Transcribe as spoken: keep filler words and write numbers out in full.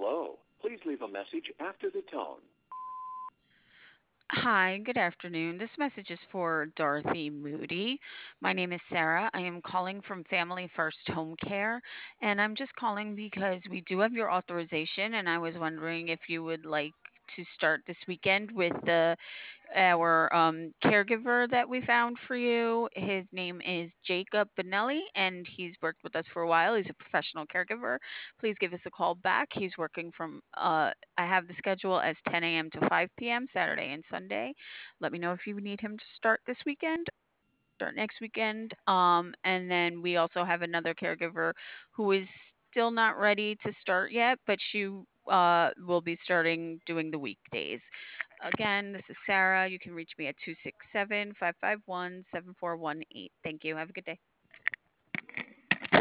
Hello. Please leave a message after the tone. Hi, good afternoon. This message is for Dorothy Moody. My name is Sarah. I am calling from Family First Home Care, and I'm just calling because we do have your authorization, and I was wondering if you would like to start this weekend with the our um, caregiver that we found for you. His name is Jacob Benelli, and he's worked with us for a while. He's a professional caregiver. Please give us a call back. He's working from, uh, I have the schedule as ten a m to five p m, Saturday and Sunday. Let me know if you need him to start this weekend. Start next weekend. Um, and then we also have another caregiver who is still not ready to start yet, but she uh, will be starting doing the weekdays. Again, this is Sarah. You can reach me at two six seven, five five one, seven four one eight. Thank you. Have a good day.